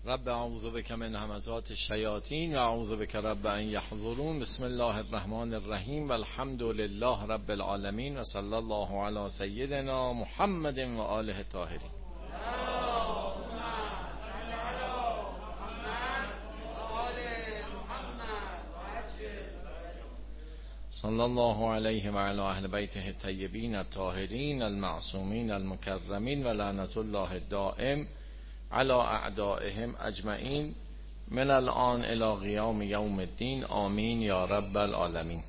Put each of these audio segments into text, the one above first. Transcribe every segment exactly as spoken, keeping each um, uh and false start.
رب اعوذ بک من همزات الشیاطین و اعوذ بک رب ان یحضرون. بسم الله الرحمن الرحیم و الحمد لله رب العالمین و صلی الله علی سیدنا محمد و آله الطاهرین. صلی الله علیه و علی اهل بیته الطیبین الطاهرین المعصومین المکرمین و لعنت الله الدائم علی اعدائهم اجمعین من الان الی قیام یوم الدین. آمین یا رب العالمین.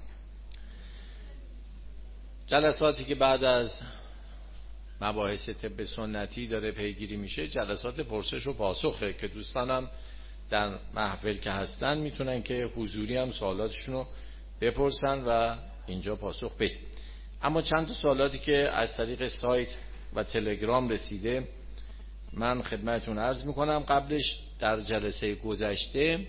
جلساتی که بعد از مباحث طب سنتی داره پیگیری میشه جلسات پرسش و پاسخه که دوستانم در محفل که هستن میتونن که حضوری هم سوالاتشون رو بپرسن و اینجا پاسخ بدیم. اما چند تا سوالاتی که از طریق سایت و تلگرام رسیده من خدمتتون عرض میکنم. قبلش در جلسه گذشته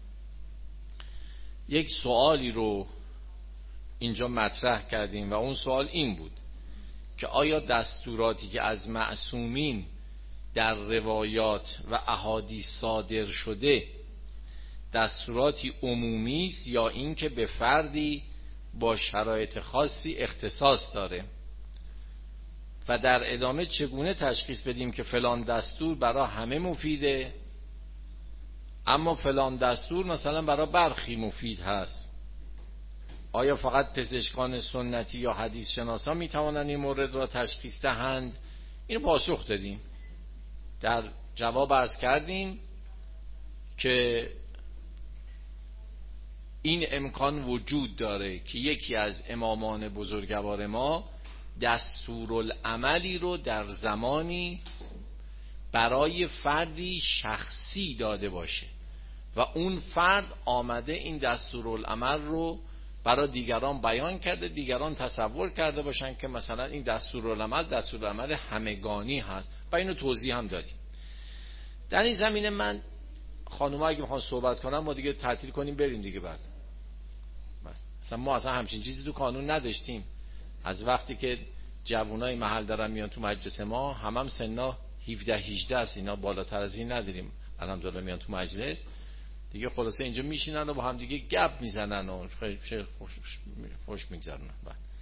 یک سوالی رو اینجا مطرح کردیم و اون سوال این بود که آیا دستوراتی که از معصومین در روایات و احادیث صادر شده دستوراتی عمومی است یا این که به فردی با شرایط خاصی اختصاص داره و در ادامه چگونه تشخیص بدیم که فلان دستور برای همه مفیده اما فلان دستور مثلا برای برخی مفید هست. آیا فقط پزشکان سنتی یا حدیث شناسان می توانند این مورد را تشخیص دهند؟ اینو پاسخ دادیم. در جواب عرض کردیم که این امکان وجود داره که یکی از امامان بزرگوار ما دستورالعملی رو در زمانی برای فردی شخصی داده باشه و اون فرد آمده این دستورالعمل رو برای دیگران بیان کرده، دیگران تصور کرده باشن که مثلا این دستورالعمل دستورالعمل همگانی هست و اینو توضیح هم دادیم. در این زمینه من خانوما اگه میخوان صحبت کنم ما دیگه تعطیل کنیم بریم دیگه. بعد مثلا ما اصلا همچین چیزی تو قانون نداشتیم. از وقتی که جوانای محل دارن میان تو مجلس ما هم هم سنا هفده هجده است، اینا بالاتر از این نداریم الحمدلله. میان تو مجلس دیگه خلاصه اینجا میشینن و با هم دیگه گپ میزنن و خیلی خوش, خوش میگذرونن.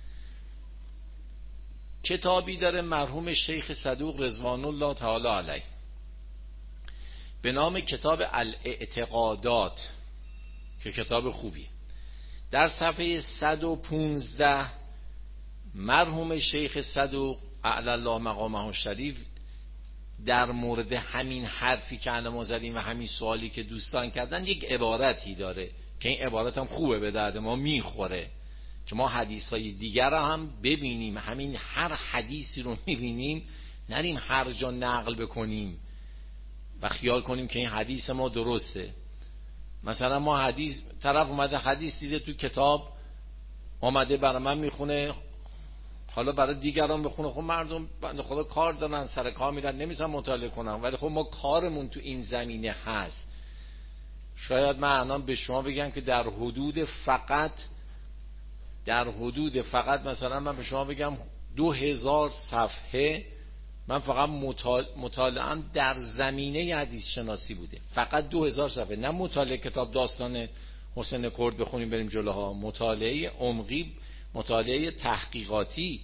کتابی داره مرحوم شیخ صدوق رضوان الله تعالی علیه به نام کتاب الاعتقادات که کتاب خوبیه. در صفحه صد و پانزده مرحوم شیخ صدوق اعلی الله مقامه الشریف در مورد همین حرفی که الان ما زدیم و همین سوالی که دوستان کردن یک عبارتی داره که این عبارت هم خوبه، به درد ما میخوره که ما حدیثای دیگر رو هم ببینیم. همین هر حدیثی رو میبینیم نریم هر جا نقل بکنیم و خیال کنیم که این حدیث ما درسته. مثلا ما حدیث طرف اومده حدیث دیده تو کتاب اومده برای من میخونه، حالا برای دیگران بخونه. خب مردم بنده خدا کار دارن، سر کار میرن، نمیسن مطالعه کنن، ولی خب ما کارمون تو این زمینه هست. شاید من الان به شما بگم که در حدود فقط در حدود فقط مثلا من به شما بگم دو هزار صفحه من فقط مطالعه‌ام در زمینه حدیث شناسی بوده. فقط دو هزار صفحه، نه مطالعه کتاب داستان حسین کرد بخونیم بریم جلوها، مطالعه عمقی، مطالعه تحقیقاتی.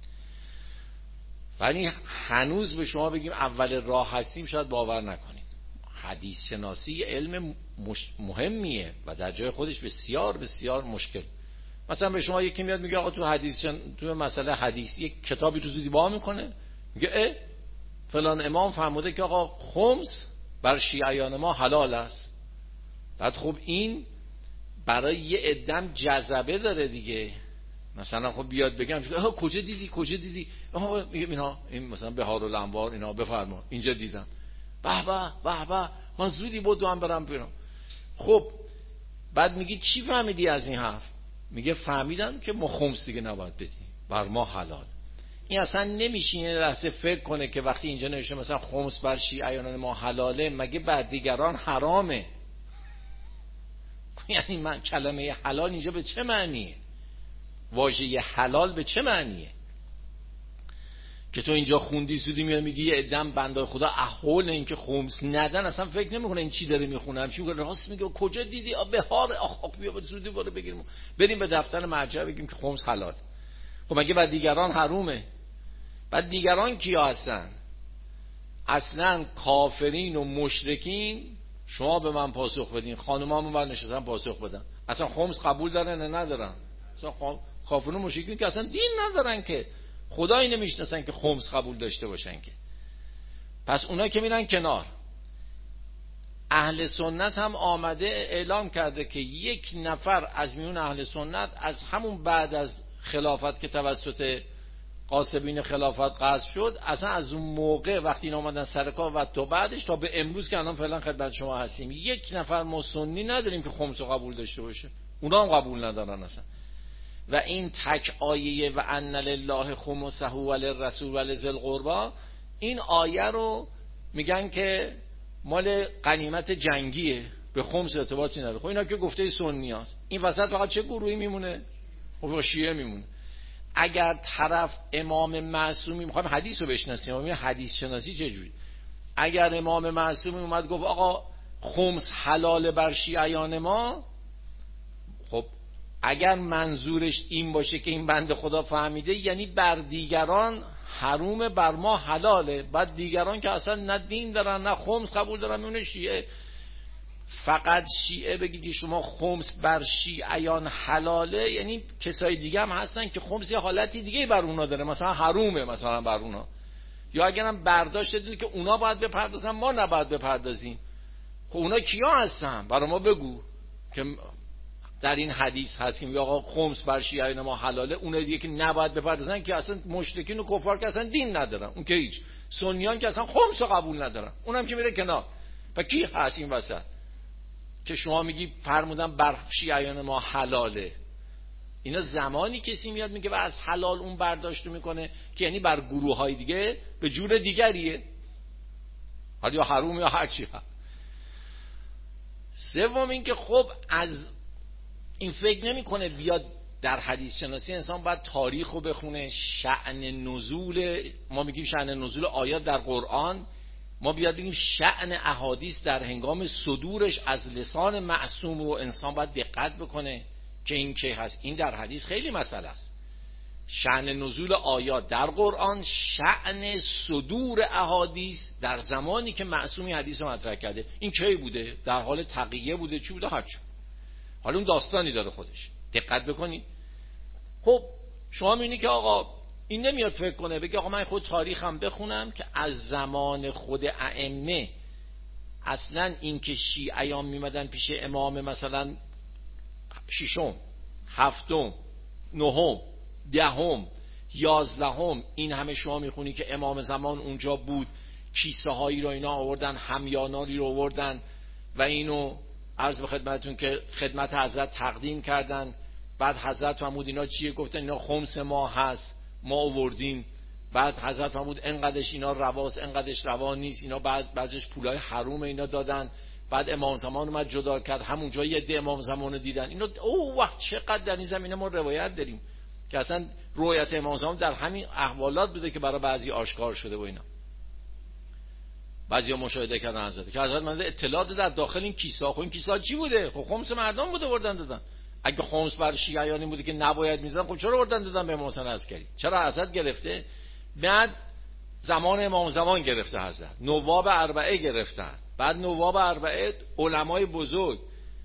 ولی هنوز به شما بگیم اول راه هستیم شاید باور نکنید. حدیث شناسی علم مهمیه و در جای خودش بسیار بسیار مشکل. مثلا به شما یکی میاد میگه آقا تو حدیث شن... تو مسئله حدیث یک کتابی تو زودی با میکنه، میگه اه فلان امام فرموده که آقا خمس بر شیعیان ما حلال است. بعد خب این برای یه عدم جذبه داره دیگه. مثلا خب بیاد بگم آها کجا دیدی کجا دیدی آها میگه اینا این مثلا بهارالانوار اینا بفرما اینجا دیدم، به به به به من زودی بودم برم بیرون. خب بعد میگی چی فهمیدی از این حرف؟ میگه فهمیدم که ما خمس دیگه نباید بدیم، بر ما حلال. این اصلا نمیشینه لحظه فکر کنه که وقتی اینجا نوشته مثلا خمس بر شیعیان ما حلاله مگه بر دیگران حرامه؟ یعنی من کلمه حلال اینجا به چه معنیه؟ واژه حلال به چه معنیه؟ که تو اینجا خوندی زودی میاد میگی یه عدم بنده خدا احول این که خمس ندن اصلا فکر نمیکنه این چی داره میخونه، همچی میگه راست میگه کجا دیدی بهار آخ آخ بیا زودی برو بگیریم بریم به دفتر مرجع بگیم که خمس حلال. خب مگه بعد دیگران حرومه؟ بعد دیگران کیا هستن؟ اصلا کافرین و مشرکین. شما به من پاسخ بدین، خانمامون بعد نشستن پاسخ بدن اصلا خمس قبول دارن نه ندارن؟ اصلا کافرین و مشرکین که اصلا دین ندارن که خدایی نمیشناسن که خمس قبول داشته باشن که. پس اونا که میرن کنار. اهل سنت هم آمده اعلام کرده که یک نفر از میون اهل سنت از همون بعد از خلافت که توسط قاسبین خلافت قصد شد، اصلا از اون موقع وقتی اینا اومدن سر کار و تا بعدش تا به امروز که الان فعلا خدمت شما هستیم یک نفر ما سنی نداریم که خمس رو قبول داشته باشه. اونا هم قبول ندارن اصلا. و این تک آیه و ان لله خمسه و للرسول و لذی القربی، این آیه رو میگن که مال غنیمت جنگیه، به خمس ارتباطی نداره. خب اینا که گفته سنی هست. این وسط فقط چه گروهی میمونه؟ خب شیعه میمونه. اگر طرف امام معصومی، میخوایم حدیث رو بشناسیم، میگه حدیث شناسی چجوری؟ اگر امام معصومی اومد گفت آقا خمس حلال بر شیعیان ما، خب اگر منظورش این باشه که این بنده خدا فهمیده یعنی بر دیگران حروم بر ما حلاله، بعد دیگران که اصلا نه دین دارن نه خمس قبول دارن میونه شیعه، فقط شیعه بگی که شما خمس بر شیعیان حلاله، یعنی کسای دیگه هم هستن که خمس یه حالتی دیگه بر اونا داره، مثلا حرومه مثلا بر اونا. یا اگرم برداشت دادین که اونا باید بپردازن ما نباید بپردازیم، خب اونا کیا هستن؟ برای ما بگو که در این حدیث هست که آقا خمس بر شیعیان ما حلاله، اون دیگه که نباید بپردازن که اصلا مشرکین و کفار که اصلا دین ندارن، اون که هیچ، سنیان که اصلا خمس رو قبول ندارن، اونم که میره کنار. و کی هست این وسط که شما میگی فرمودن بر شیعیان ما حلاله؟ اینا زمانی کسی میاد میگه و از حلال اون برداشت میکنه که یعنی بر گروه های دیگه به جور دیگریه، حالا یا حروم یا هر چی. سوم این که خب از این فکر نمیکنه بیاد در حدیث شناسی انسان باید تاریخ رو بخونه، شأن نزول، ما میگیم شأن نزول آیات در قرآن، ما بیاد بگیم شأن احادیث در هنگام صدورش از لسان معصوم رو انسان باید دقت بکنه که این چه هست. این در حدیث خیلی مسئله است. شأن نزول آیات در قرآن، شأن صدور احادیث در زمانی که معصومی حدیث رو مطرح کرده، این کی بوده؟ در حال تقیه بوده، چی بوده؟ هرچی. حالا اون داستانی داره خودش، دقت بکنید. خب شما میبینی که آقا این نمیاد فکر کنه بگه آقا من خود تاریخم بخونم که از زمان خود ائمه اصلا این که شیعیان میمدن پیش امام مثلا ششم، هفتم، نهم، دهم، یازدهم، این همه شما میخونی که امام زمان اونجا بود، کیسه هایی رو اینا آوردن، همیاناری رو آوردن و اینو عرض به خدمتتون که خدمت حضرت تقدیم کردن. بعد حضرت فرمود اینا چیه؟ گفتن اینا خمس ما هست، ما آوردیم. بعد حضرت فرمود انقدرش اینا رواست، انقدرش روا نیست، اینا بعد بعضیش پولای حروم اینا دادن. بعد امام زمان اومد جدا کرد، همونجا یه ده امام زمان رو دیدن. اینا اوه وقت چقدر در این زمینه ما روایت داریم که اصلا روایت امام زمان در همین احوالات بوده که برای بعضی آشکار شده و اینا. بعضیا مشاهده کردن حضرت که حضرت من اطلاعات در داخل این کیسه ها، خب این کیسه ها چی بوده؟ خب خمس مردم بوده بردن دادن. اگه خمس بر شیعیانی بوده که نباید میدادن، خب چرا بردن دادن به امام حسین عسکری؟ چرا حضرت گرفته؟ بعد زمان امام زمان گرفته حضرت، نواب اربعه گرفتن، بعد نواب اربعه علمای بزرگ،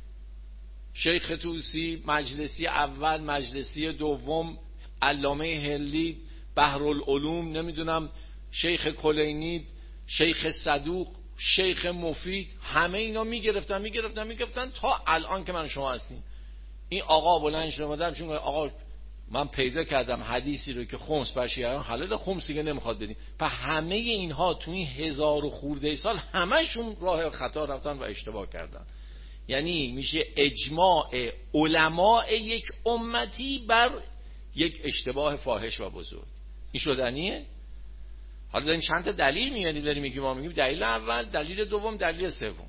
شیخ طوسی، مجلسی اول، مجلسی دوم، علامه هلی، بحرالعلوم، نمیدونم شیخ کلینی، شیخ صدوق، شیخ مفید، همه اینا میگرفتن میگرفتن میگرفتن تا الان که من شما هستیم. این آقا بلند شده مادرم چون آقا من پیدا کردم حدیثی رو که خمس بر شیعیان حلال، خمس دیگه نمیخواد بدیم. پس همه اینها تو این هزار و خورده سال همهشون راه خطا رفتن و اشتباه کردن. یعنی میشه اجماع علماء یک امتی بر یک اشتباه فاحش و بزرگ. این شدنیه؟ حالا داریم چند تا دلیل میاریم، داریم میگیم ما میگیم دلیل اول، دلیل دوم، دلیل سوم.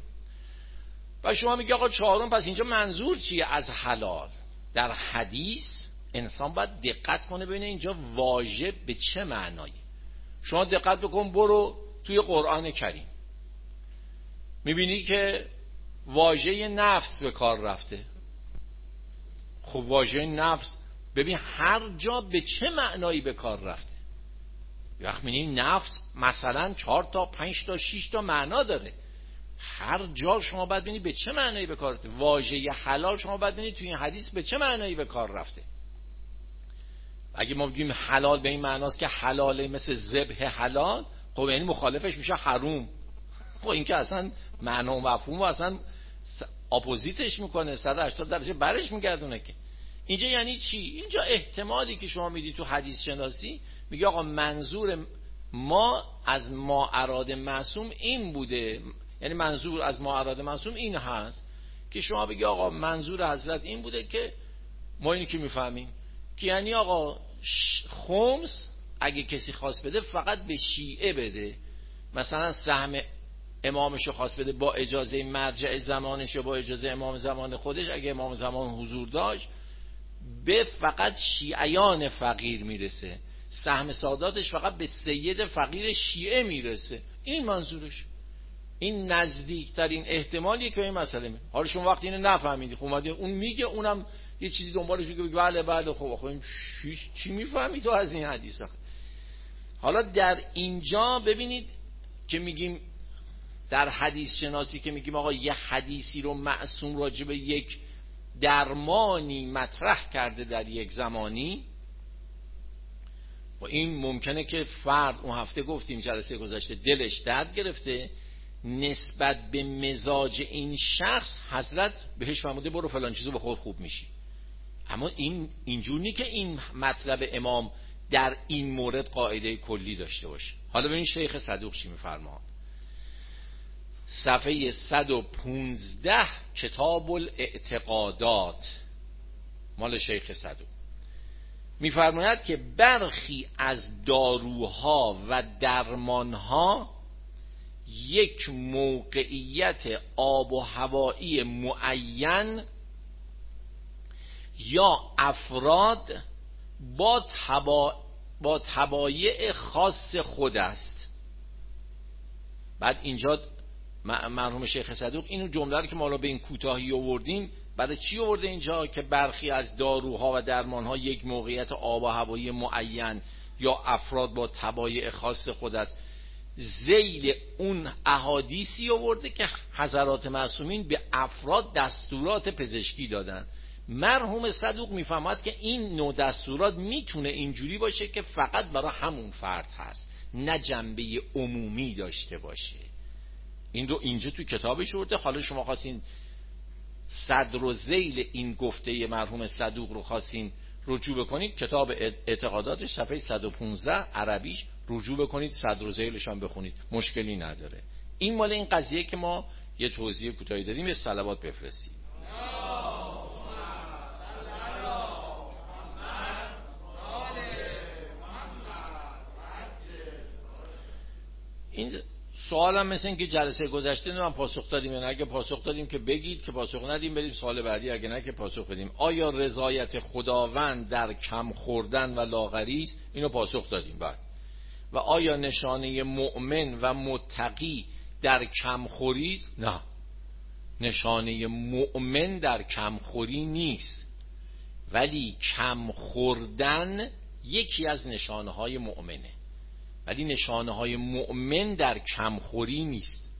و شما میگی آقا چهارم، پس اینجا منظور چیه از حلال؟ در حدیث انسان باید دقت کنه ببینه اینجا واژه به چه معنایی. شما دقت بکن، برو توی قرآن کریم میبینی که واژه نفس به کار رفته. خب واژه نفس ببین هر جا به چه معنایی به کار رفته. وقتی می‌بینی نفس مثلا چهار تا پنج تا شش تا معنا داره، هر جا شما باید ببینید به چه معنایی به کار رفته. واژه حلال شما باید ببینید توی این حدیث به چه معنایی به کار رفته. اگه ما بگیم حلال به این معناست که حلاله مثل ذبح حلال، خب یعنی مخالفش میشه حروم. خب این که اصلا معنا و مفهوم اصلا اپوزیتش میکنه، صد و هشتاد درجه برش میگردونه. که اینجا یعنی چی؟ اینجا احتمالی که شما میدی تو حدیث شناسی میگه آقا منظور ما از ما اراد معصوم این بوده، یعنی منظور از ما اراد معصوم این هست که شما بگی آقا منظور حضرت این بوده که ما اینی که میفهمیم که یعنی آقا خمس اگه کسی خواست بده فقط به شیعه بده، مثلا سهم امامشو خواست بده با اجازه مرجع زمانش و با اجازه امام زمان خودش، اگه امام زمان حضور داشت به فقط شیعیان فقیر میرسه، سهم ساداتش فقط به سید فقیر شیعه میرسه. این منظورش، این نزدیکترین احتمالیه که این مسئله میره. حالا شما وقتی اینو نفهمیدی، خب اون میگه اونم یه چیزی دنبالش میگه بله بله خب خب چی میفهمی تو از این حدیث؟ حالا در اینجا ببینید که میگیم در حدیث شناسی که میگیم آقا یه حدیثی رو معصوم راجع به یک درمانی مطرح کرده در یک زمانی، و این ممکنه که فرد اون هفته گفتیم جلسه گذشته دلش درد گرفته نسبت به مزاج این شخص، حضرت بهش فرموده برو فلان چیزو بخور خوب میشی. اما این اینجور نی که این مطلب امام در این مورد قاعده کلی داشته باشه. حالا ببین شیخ صدوق چی میفرماد. صفحه صد و پانزده کتاب الاعتقادات مال شیخ صدوق میفرماید که برخی از داروها و درمانها یک موقعیت آب و هوایی معین یا افراد با تبا با تبایع خاص خود است. بعد اینجا مرحوم شیخ صدوق اینو جمله رو که ما الان به این کوتاهی آوردیم برای چی آورده اینجا؟ که برخی از داروها و درمانها یک موقعیت آب و هوایی معین یا افراد با تبایع خاص خود است. ذیل اون احادیثی آورده که حضرات معصومین به افراد دستورات پزشکی دادن. مرحوم صدوق میفهمد که این نوع دستورات میتونه اینجوری باشه که فقط برای همون فرد هست، نه جنبه عمومی داشته باشه. این رو اینجا تو کتابش آورده. حالا شما خواستین صدر و ذیل این گفته مرحوم صدوق رو خواستین رجوع بکنید، کتاب اعتقاداتش صفحه صد و پانزده عربیش رجوع بکنید، صدر و ذیلش هم بخونید، مشکلی نداره. این مال این قضیه که ما یه توضیح کوتاهی دادیم. یه صلوات بفرستید. این سوالم مثل این که جلسه گذشته من پاسخ دادیم، یعنی اگه پاسخ دادیم که بگید، که پاسخ ندیم بریم سوال بعدی، اگه نه که پاسخ بدیم. آیا رضایت خداوند در کم خوردن و لاغری است؟ اینو پاسخ دادیم. بعد و آیا نشانه مؤمن و متقی در کمخوری است؟ نه، نشانه مؤمن در کمخوری نیست، ولی کم خوردن یکی از نشانه های مؤمنه، ولی نشانه های مؤمن در کمخوری نیست.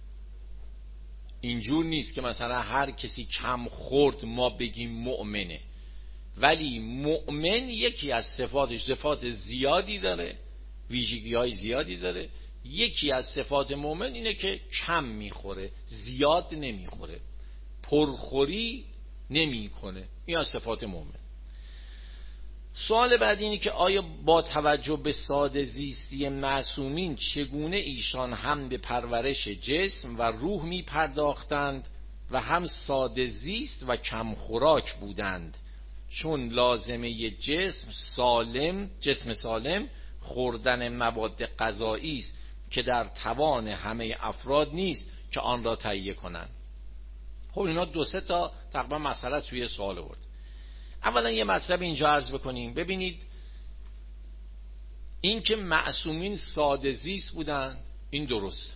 اینجور نیست که مثلا هر کسی کم خورد ما بگیم مؤمنه، ولی مؤمن یکی از صفاتش صفات زیادی داره، ویژگی های زیادی داره. یکی از صفات مؤمن اینه که کم میخوره، زیاد نمیخوره، پرخوری نمیکنه. این از صفات مؤمن. سوال بعدی اینه که آیا با توجه به ساده زیستی معصومین چگونه ایشان هم به پرورش جسم و روح می پرداختند و هم ساده زیست و کم خوراک بودند، چون لازمه جسم سالم جسم سالم خوردن مواد غذایی است که در توان همه افراد نیست که آن را تهیه کنند. خب اینا دو سه تا تقریبا مسئله توی سوال آورد. اولا یه مطلب اینجا عرض بکنیم. ببینید این که معصومین ساده زیست بودن این درست،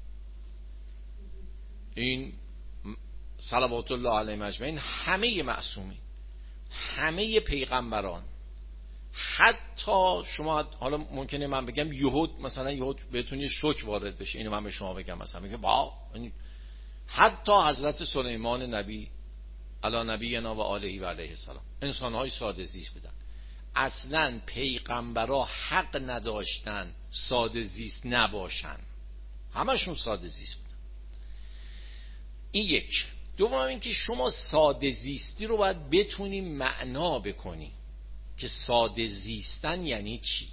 این صلوات الله علیهم اجمعین، همه معصومین، همه پیغمبران، حتی شما حالا ممکنه من بگم یهود مثلا یهود بهتون یه شوک وارد بشه، اینو من به شما بگم مثلا میگه با حتی حضرت سلیمان نبی علی نبینا و آله و علیه السلام انسان‌های ساده زیست بودن. اصلا پیغمبرا حق نداشتن ساده زیست نباشن، همشون ساده زیست بودن. این یک. دوم این که شما ساده زیستی رو باید بتونی معنا بکنی که ساده زیستن یعنی چی.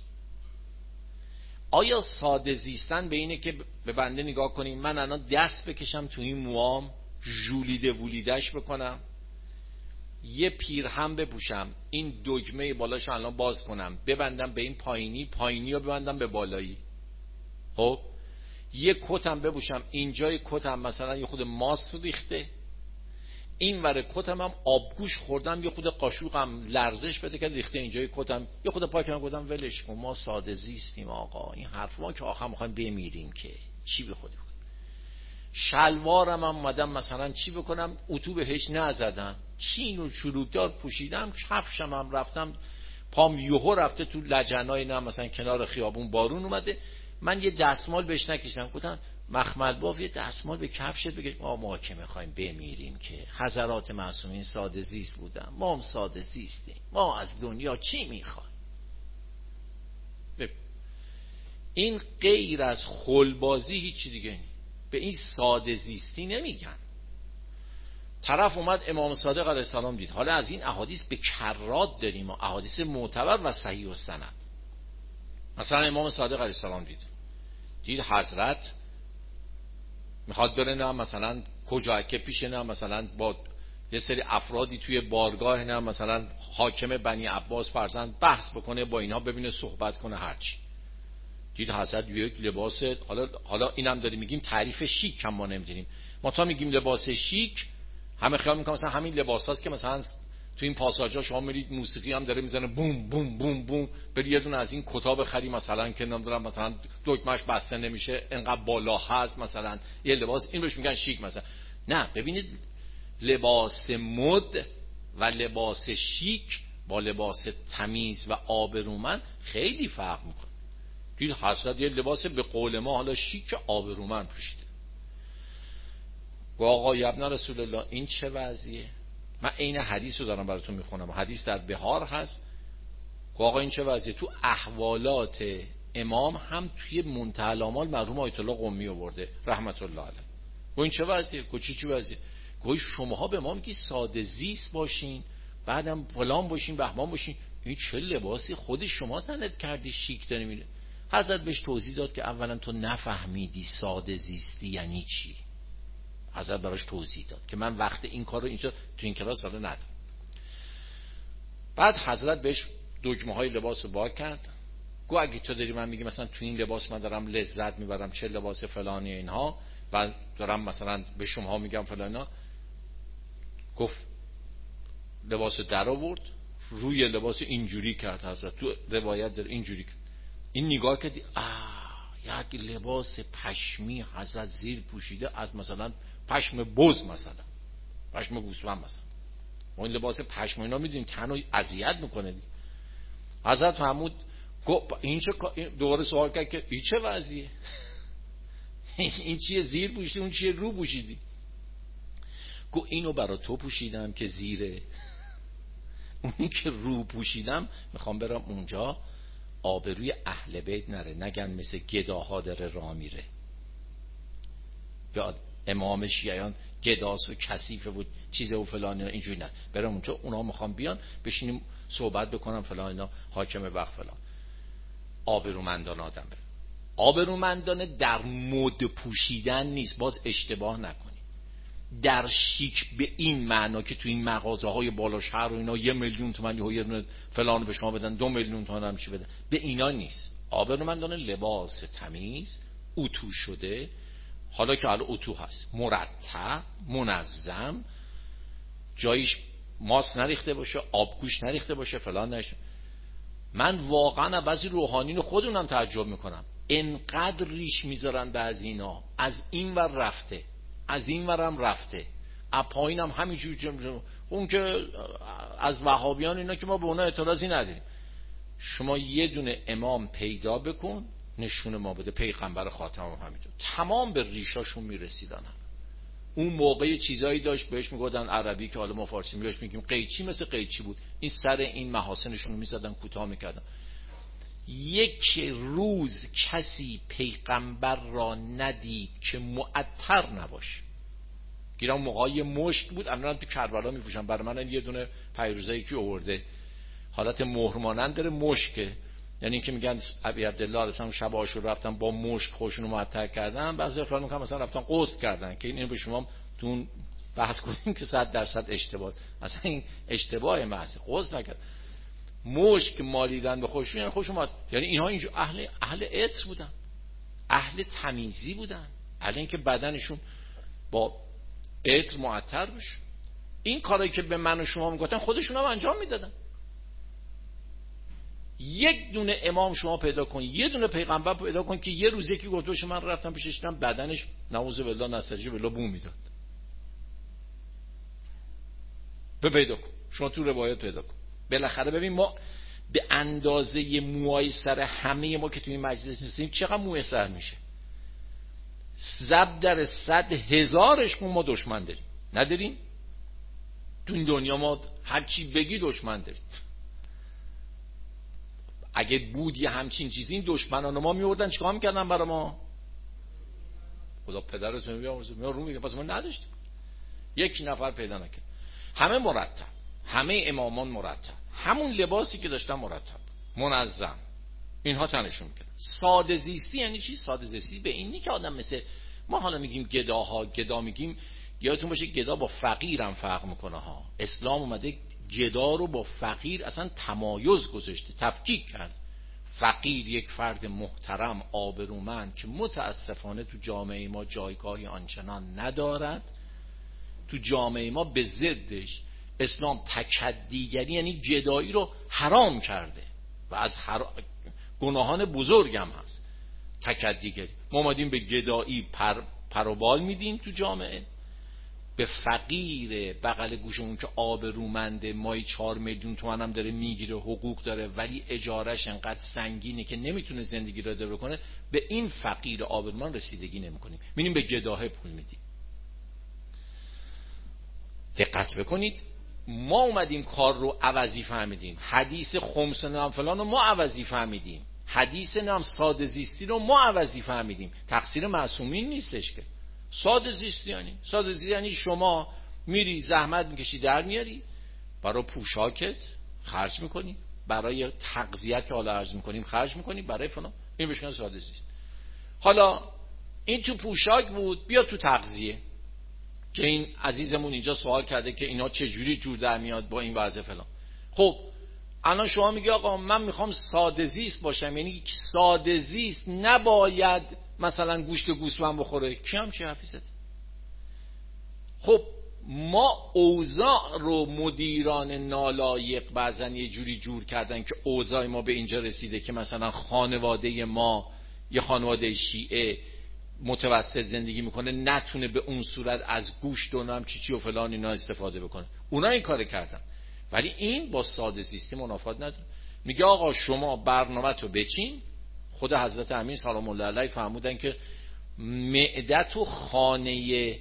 آیا ساده زیستن به اینه که به بنده نگاه کنیم من الان دست بکشم تو این موام ژولیده وولیدش بکنم، یه پیرهن بپوشم این دگمه بالاش الان باز کنم ببندم به این پایینی، پایینی رو ببندم به بالایی، خب یه کتم بپوشم اینجای کتم مثلا یه خود ماست ریخته، این ور کتم هم آبگوش خوردم یه خود قاشقم لرزش بده که ریخته اینجای کتم، یه خود پاکم گفتم ولش کن ما ساده زیستیم آقا، این حرفا که آخر میخوایم بمیریم که چی به خودی بکنم. شلوارم هم اومدم مثلا چی بکنم اتو بهش نزدم، چین و چروکدار پوشیدم، کفشم هم رفتم پام یهو رفته تو لجنای نه مثلا کنار خیابون بارون اومده، من یه دستمال بهش نکشیدم، گفتم مخمل باف یه دستمال به کفشت بگیر، ما ما که میخوایم بمیریم که حضرات معصومین ساده زیست بودن، ما هم ساده زیستیم، ما از دنیا چی میخوایم. این غیر از خلبازی هیچی دیگه نی. به این ساده زیستی نمیگن. طرف اومد امام صادق علیه السلام دید، حالا از این احادیث به کرات داریم و احادیث معتبر و صحیح و سند. مثلا امام صادق علیه السلام دید دید حضرت میخواد بره نه مثلا کجا که پیش نه مثلا با یه سری افرادی توی بارگاه نه مثلا حاکم بنی عباس فرزند بحث بکنه با اینها، ببینه صحبت کنه هرچی. دید حضرت یک لباس، حالا حالا اینم داریم میگیم تعریف شیک هم ما نمیدونیم، ما تا میگیم لباس شیک همه خیال میکنم مثلا همین لباساست که مثلا تو این پاساژها شما میرید موسیقی هم داره میزنه بوم بوم بوم بوم، بری یه دونه از این کتاب خری مثلا که نمیدونم مثلا دکمهش بسته نمیشه انقدر بالا هست مثلا یه لباس، این بهش میگن شیک مثلا. نه، ببینید لباس مد و لباس شیک با لباس تمیز و آبرومند خیلی فرق میکنه. دید حضرت یه لباس به قول ما حالا شیک آبرومند پوشیده، گفت آقا ابن رسول الله این چه وضعیه؟ من عین حدیث رو دارم براتون میخونم، حدیث در بهار هست. گفت آقا این چه وضعیه؟ تو احوالات امام هم توی منتهی الامال مرحوم آیت الله قمی آورده رحمت الله علیه. گفت این چه وضعیه؟ گفت چی چی وضعیه؟ گفت شماها به ما میگی ساده زیست باشین بعدم فلان باشین بهمان باشین، این چه لباسی خود شما تنت کردی شیک داری میره. حضرت بهش توضیح داد که اولا تو نفهمیدی ساده زیستی یعنی چی. حضرت براش توضیح داد که من وقت این کار رو اینجا تو این کلاس حالا ندارم. بعد حضرت بهش دکمه های لباس رو با کرد، گو اگه تو داری من میگی مثلا تو این لباس من دارم لذت میبرم چه لباس فلانی اینها و دارم مثلا به شما میگم فلانا، گفت لباس در آورد روی لباس اینجوری کرد، حضرت تو روایت در اینجوری کرد، این نگاه کردی آه یک لباس پشمی حضرت زیر پوشیده از مثلا پشم بز مثلا پشم گوسفند مثلا، ما این لباس پشم اینا میدونیم تنو اذیت میکنه دیگه. حضرت فرمود این چه دوباره سوال کرد که این چه وضعیه؟ این چیه زیر پوشیدی اون چیه رو پوشیدی؟ گو اینو برا تو پوشیدم که زیره، اونی که رو پوشیدم میخوام برم اونجا آبروی اهل بیت نره، نگن مثل گداها داره راه میره یا امام شیعیان گداس و کثیفه و چیزه و فلان اینجوری، نه برم اونجا اونا میخوام بیان بشینیم صحبت بکنم فلان اینا حاکم وقت فلان. آبرومندان آدم بره. آبرومندانه در مد پوشیدن نیست، باز اشتباه نکنید. در شیک به این معنا که تو این مغازه های بالا شهر و اینا یه میلیون تومن یه دونه فلان به شما بدن، دو میلیون تومن هم چی بدن، به اینا نیست. آبرومندانه لباس تمیز اتو شده، حالا که حالا اتو هست، مرتب منظم، جایش ماس نریخته باشه، آبگوش نریخته باشه، فلان نشه. من واقعا بعضی روحانیون خودمونم تعجب میکنم، انقدر ریش میذارن بعضی اینا، از این ور رفته از این ورم رفته، از پایین هم همینجور. اون که از وهابیان اینا که ما به اونا اعتراضی نداریم. شما یه دونه امام پیدا بکن نشون ما بده، پیغمبر خاتم هم همینطور، تمام به ریشاشون میرسیدن. اون موقع چیزایی داشت بهش میگفتن عربی که حالا ما فارسی میگوش میگیم قیچی، مثل قیچی بود، این سر این محاسنشون رو میزدن کوتاه میکردن. یک روز کسی پیغمبر را ندید که معطر نباشه. گیرم موقعی مشک بود، الان تو کربلا میفروشن. برای من یه دونه پیروزایی که آورده حالت مهر مانند داره، مشکه، یعنی اینکه میگن ابی عبدالله علیه السلام شب عاشورا رفتن با مشک خودشون رو معطر کردن. بعضی خیال میکنن مثلا رفتن غسل کردن، که اینو به شما تو بحث کنیم که صد درصد اشتباهه. اصلا این اشتباه محض، غسل نکرد. مشک مالیدن به خودشون یعنی خودشون مات... یعنی اینها اینجا اهل اهل عطر بودن، اهل تمیزی بودن، اهل اینکه بدنشون با عطر معطر بشه. این کارایی که به من و شما میگفتن خودشون هم انجام میدادن. یک دونه امام شما پیدا کن، یه دونه پیغمبر پیدا کن که یه روز یکی گفته من رفتم پیشش دیدم بدنش نعوذ بالله نستجیب بالله بو میداد. به پیدا کن، شما تو روایت پیدا کن. بالاخره ببین ما به اندازه موهای سر همه ما که توی این مجلس نیستیم چقدر موی سر میشه. ضرب در صد هزارش ما دشمن داریم، نداریم؟ تو این دنیا ما هر چی بگی دشمن داریم. اگه بود یه همچین چیزی این دشمنان ما میوردن چیکار میکردن برای ما؟ خدا پدرتون بیامرزه، ما رو میگه پس ما نداشتیم. یک نفر پیدا نکرد. همه مرتب، همه امامان مرتب، همون لباسی که داشتن مرتب، منظم. اینها تنشون میکرد. ساده زیستی یعنی چی؟ ساده زیستی به این نی که آدم مثل ما حالا میگیم گداها، گدا میگیم، یادتون باشه گدا با فقیر هم فرق میکنه ها. اسلام اومده گدا رو با فقیر اصلا تمایز گذاشته، تفکیک کرد. فقیر یک فرد محترم آبرومند که متاسفانه تو جامعه ما جایگاهی آنچنان ندارد. تو جامعه ما به ضدش اسلام تکدیگری یعنی گدایی رو حرام کرده و از حر... گناهان بزرگ هم هست تکدیگری. ما اومدیم به گدایی پر پروبال میدیم تو جامعه، به فقیر بغل گوشمون که آبرومنده مای چهار میلیون تومان هم داره میگیره، حقوق داره، ولی اجارش انقدر سنگینه که نمیتونه زندگی رو اداره کنه، به این فقیر آبرومند رسیدگی نمیکنیم، میریم به گداه پول میدیم. دقت بکنید، ما اومدیم کار رو عوضی فهمیدیم. حدیث خمس نام فلان رو ما عوضی فهمیدیم، حدیث نام ساده زیستی رو ما عوضی فهمیدیم. تقصیر معصومین نیستش که. ساده زیستی یعنی ساده زیستی یعنی شما میری زحمت میکشی در میاری، برای پوشاکت خرج میکنی، برای تغذیه که حالا عرض میکنیم خرج میکنی، برای فلان. این بهش میگن ساده زیست. حالا این تو پوشاک بود، بیا تو تغذیه، که این عزیزمون اینجا سوال کرده که اینا چه جوری جور در میاد با این وضع فلان. خب الان شما میگی آقا من میخوام ساده زیست باشم، یعنی ساده زیست نباید مثلا گوشت گوسفند بخوره. کی هم چه حرفی زده؟ خب ما اوضاع رو مدیران نالایق بعضن یه جوری جور کردن که اوضاع ما به اینجا رسیده که مثلا خانواده ما، یه خانواده شیعه متوسط زندگی میکنه، نتونه به اون صورت از گوشت و نام چی چی و فلان اینا استفاده بکنه. اونا این کار کردن، ولی این با ساده زیستی منافات نداره. میگه آقا شما برنامه تو بچین. خود حضرت امین سلام الله علیه فرمودن که معدت و خانه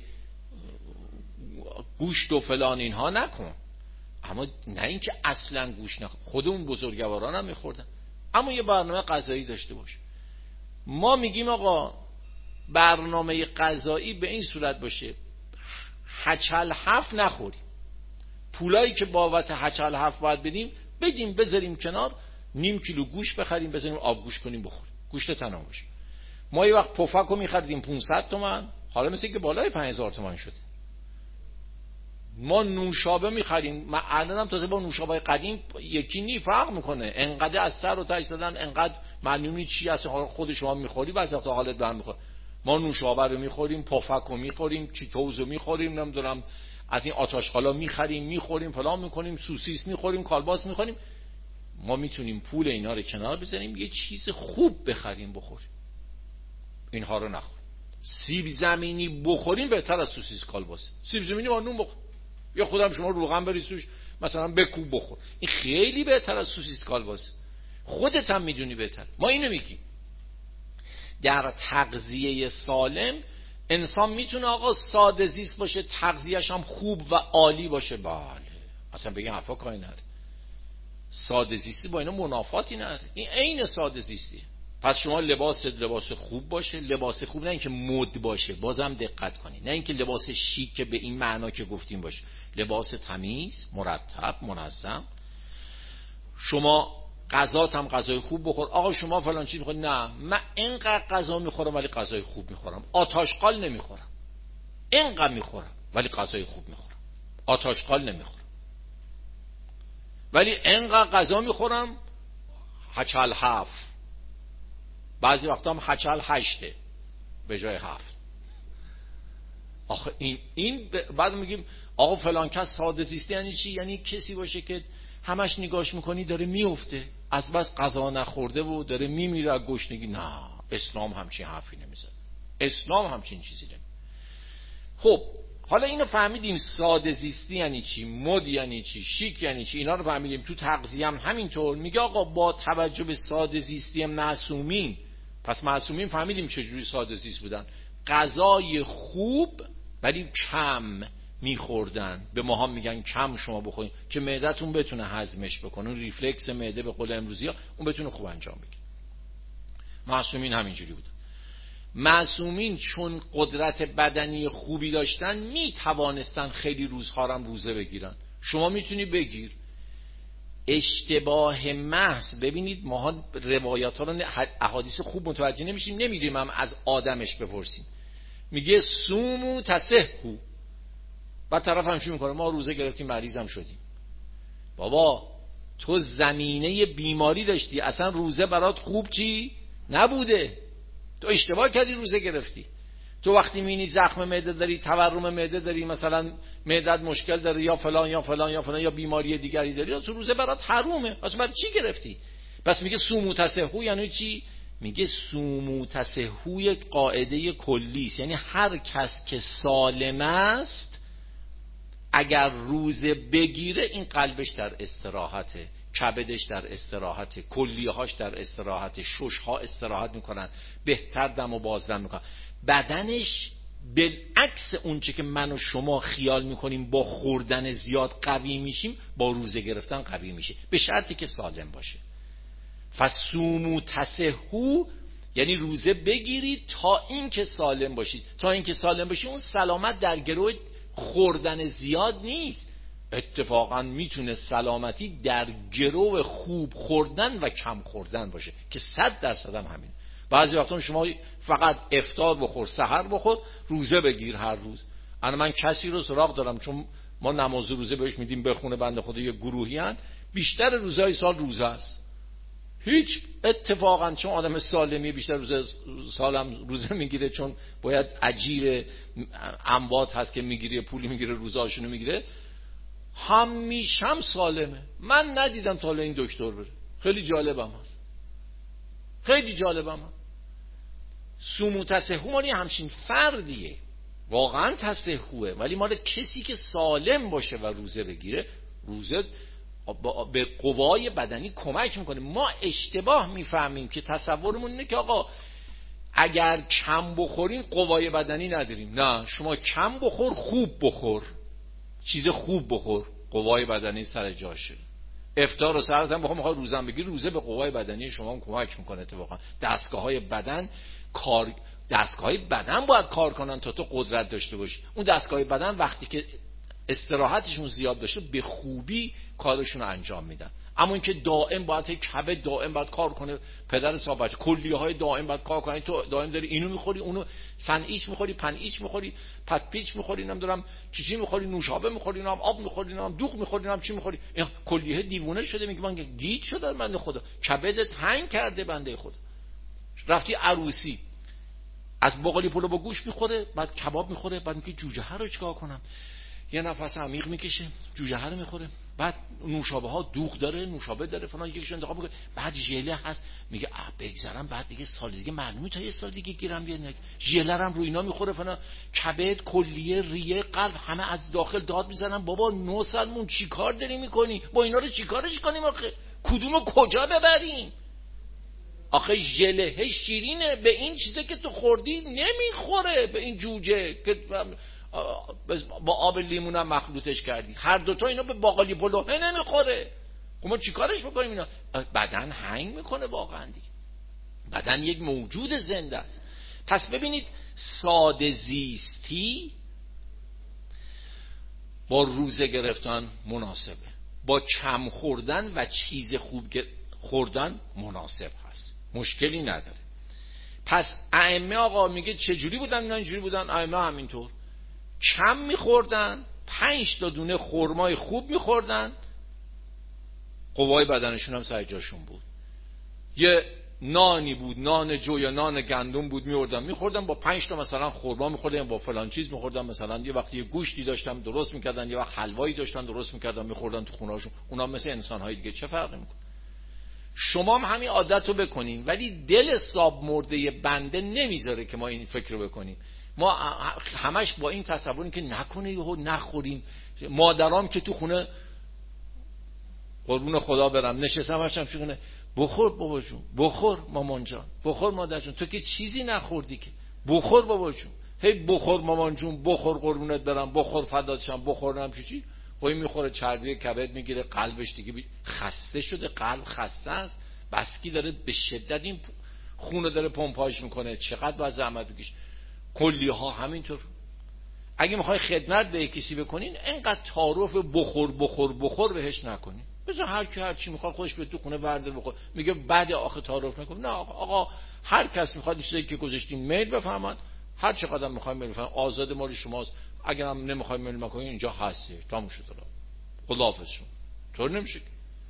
گوشت و فلان اینها نکن، اما نه اینکه اصلا گوشت نخور. خود اون بزرگواران هم میخوردن، اما یه برنامه غذایی داشته باش. ما میگیم آقا برنامه غذایی به این صورت باشه هچل هفت نخوریم، پولایی که بابت هچل هفت باید بدیم بدیم بذاریم کنار، نیم کیلو گوشت بخریم بذاریم آبگوشت کنیم بخوریم، گوشت تنها باشه. ما یه وقت پفک رو میخریدیم پانصد تومن، حالا مثل که بالای پنج هزار تومن شده. ما نوشابه میخریم، من الانم تازه با نوشابه قدیم یکی نی فرق میکنه، انقدر از سر و تاج دادن، انقدر معلومی چی از خود شما میخوری، بعضی وقتا حالت به هم میخوره. ما نوشابه رو میخوریم، پفک رو میخوریم، چیتوز رو میخوریم، نمیدونم از این آتاشقالا میخریم میخوریم، فلان میکنیم، سوسیس میخوریم، کالباس میخوریم. ما میتونیم پول اینا رو کنار بزنیم یه چیز خوب بخریم بخوریم، اینها رو نخوریم. سیب زمینی بخوریم بهتر از سوسیس کالباس. سیب زمینی با نون بخور، یا خودم شما روغن بریز توش مثلا بکوب بخور، این خیلی بهتر از سوسیس کالباس. خودت هم میدونی بهتر. ما اینو میگیم در تغذیه سالم انسان میتونه آقا ساده زیست باشه، تغذیه‌اش هم خوب و عالی باشه. بله اصلا بگم حرفا کاری نداره، ساده زیستی با اینا منافاتی نداره، این عین ساده زیستیه. پس شما لباس لباس خوب باشه، لباس خوب نه اینکه مد باشه، بازم دقت کنید، نه اینکه لباس شیک به این معنا که گفتیم باشه، لباس تمیز، مرتب، منظم. شما غذات هم غذای خوب بخور. آقا شما فلان چیز میخواد، نه من اینقدر غذا میخورم ولی غذای خوب میخورم، آتشقال نمیخورم، اینقدر میخورم ولی غذای خوب میخورم، آتشقال نمیخورم، ولی اینقدر غذا میخورم هچل هفت، بعضی وقتا هم هچل هشته به جای هفت. آخه این این بعد میگیم آقا فلان کس ساده زیستی یعنی چی؟ یعنی کسی باشه که همش نگاش میکنی داره میفته، از بس غذا نخورده و داره میمیره از گشنگی. نه، اسلام همچین حرفی نمیزنه، اسلام همچین چیزی نمیزنه. خب حالا اینو فهمیدیم ساده زیستی یعنی چی، مد یعنی چی، شیک یعنی چی، اینا رو فهمیدیم. تو تغذیه هم همینطور. میگه آقا با توجه به ساده زیستی معصومین، پس معصومین فهمیدیم چجوری ساده زیست بودن، غذای خوب ولی کم میخوردن. به ما هم میگن کم شما بخورین که معدتون بتونه هضمش بکنه، اون ریفلکس معده به قول امروزی ها اون بتونه خوب انجام بده. معصومین همینجوری بودن. معصومین چون قدرت بدنی خوبی داشتن میتوانستن خیلی روزها هم روزه بگیرن. شما میتونی بگیر. اشتباه محض، ببینید ما روایات ها رو، احادیث خوب متوجه نمیشیم، نمیریم هم از آدمش بپرسیم. میگه سومو تصحو، بعد طرف همشون میکنه ما روزه گرفتیم مریضم شدیم. بابا تو زمینه بیماری داشتی، اصلا روزه برات خوب چی نبوده، تو اشتباه کردی روزه گرفتی. تو وقتی میبینی زخم معده داری، تورم معده داری، مثلا معدت مشکل داره یا فلان یا فلان یا فلان یا بیماری دیگری داری، تو روزه برات حرومه، اصلا برای چی گرفتی؟ پس میگه سومو تصحو یعنی چی؟ میگه سومو تصحو یک قاعده کلی است، یعنی هر کس که سالم است اگر روزه بگیره این قلبش در استراحته، کبدش در استراحته، کلیه‌هاش در استراحته، شش‌ها استراحت میکنن، بهتر دم و بازدم میکنن، بدنش بالعکس اونچه که من و شما خیال میکنیم با خوردن زیاد قوی میشیم، با روزه گرفتن قوی میشه، به شرطی که سالم باشه. فصوموا تصحوا یعنی روزه بگیرید تا اینکه سالم باشید. تا اینکه سالم باشید اون سلامت در گروه خوردن زیاد نیست، اتفاقا میتونه سلامتی در گروه خوب خوردن و کم خوردن باشه که صد درصد هم همین. بعضی وقتا شما فقط افطار بخور، سحر بخور، روزه بگیر هر روز. انا من کسی رو سراغ دارم، چون ما نماز روزه بهش میدیم بخونه، بنده خدا یه گروهی هن، بیشتر روزهای سال روزه است، هیچ اتفاقا چون آدم سالمی بیشتر روزه سالم روزه میگیره، چون باید اجیر اموات هست که میگیره، پولی میگیره، روزهاشونو میگیره، همیشم سالمه. من ندیدم تا حالا این دکتر بره. خیلی جالبم هست، خیلی جالبم هست. سومو تصحو مالی همچین فردیه، واقعا تصحوه، ولی مال کسی که سالم باشه و روزه بگیره. روزه به قوای بدنی کمک میکنه. ما اشتباه میفهمیم که تصورمون اینه که آقا اگر کم بخوریم قوای بدنی نداریم. نه، شما کم بخور، خوب بخور، چیز خوب بخور، قوای بدنی سر جاشه. افطار و سحر هم بخور، میخواد روزم بگیر، روزه به قوای بدنی شما هم کمک میکنه. اتفاقا دستگاه‌های بدن کار دستگاه‌های بدن باید کار کنن تا تو قدرت داشته باشی. اون دستگاه‌های بدن وقتی که استراحتشون زیاد باشه به خوبی کارشون رو انجام میدن. اما اینکه دائم باید کبد دائم باید کار کنه، پدر صاحب کلیه‌های دائم باید کار کنه، تو دائم داری اینو میخوری، اونو سنئیچ میخوری، پنئیچ میخوری، پت پیچ میخوری، نمیدونم چی چی میخوری، نوشابه میخوری، نام آب میخوری، نام دوغ میخوری، نام چی میخوری، این کلیه دیوونه شده. میگه من گیج شدم بنده خدا، کبدت هنگ کرده بنده خدا. رفتی عروسی از باقالی پلو با گوش میخوره، بعد کباب میخوره، بعد میگه جوجه ها رو چیکار کنم؟ یه نفس عمیق میکشه، جوجه رو میخوره، بعد نوشابه ها دوغ داره، نوشابه داره فلان، یکیشو انتخاب میکنه، بعد ژله هست، میگه اه بگذرم بعد دیگه سال دیگه معلومه تا یه سال دیگه گیرم بیاد، ژله هم رو اینا میخوره فلان، کبد، کلیه، ریه، قلب همه از داخل داد میزنن بابا نو سالمون چیکار داری میکنی؟ با اینا رو چیکارش کنیم آخه؟ کدومو کجا ببریم؟ آخه ژله شیرینه، به این چیزه که تو خوردی نمیخوره، به این جوجه که با آب لیمون هم مخلوطش کردی، هر دوتا اینا به باقالی پلوه نمیخوره. خب ما چیکارش بکنیم اینا؟ بدن هنگ میکنه واقعا دیگه، بدن یک موجود زنده است. پس ببینید ساده زیستی با روزه گرفتن مناسبه، با کم خوردن و چیز خوب خوردن مناسب هست، مشکلی نداره. پس ائمه آقا میگه چجوری بودن اینا؟ اینجوری بودن ائمه، همینطور کم میخوردن، پنج تا دونه خرمای خوب میخوردن، قوای بدنشون هم سر جاشون بود. یه نانی بود، نان جو یا نان گندم بود میوردن میخوردن، با پنج تا مثلا خرما میخوردن، با فلان چیز میخوردن، مثلا یه وقتی یه گوشتی داشتن درست میکردن، یه وقت حلوایی داشتن درست میکردن میخوردن تو خونه‌هاشون. اونا مثل انسان‌های دیگه، چه فرقی میکنه؟ شما هم همین عادت رو بکنین، ولی دل ساب مرده بنده نمیذاره که ما این فکر رو بکنیم. ما همش با این تصوری که نکنه یهو نخوریم. مادرام که تو خونه قربون خدا برم نشستم هاشم شونه، بخور بابا جون، بخور مامان جان، بخور مادر جون، تو که چیزی نخوردی که، بخور بابا جون، هی بخور مامان جون، بخور قربونت برم، بخور فدات شم، بخور نم چی چی. خب میخوره چربی کبد میگیره، قلبش دیگه بی... خسته شده، قلب خسته است، بسکی داره به شدت این خونه داره پمپاژ میکنه، چقدر باید زحمت بکشه. کلیه ها همینطور. اگه میخوای خدمت به کسی بکنین اینقدر تعارف بخور بخور بخور بهش نکنین، بذار هر کی هر چی میخواد خودش به تو خونه ورده بخور. میگه بعد آخه تعارف نکن. نه آقا، هر کس میخواد چیزی که گذاشتین میل بفهمن، هر چقدر میخوایم میل بفهمن، آزاد مال شماست. اگر هم نمیخوایم میل مکنین اینجا هستی، تموم شد. خداحافظ شون. طور نمیشه.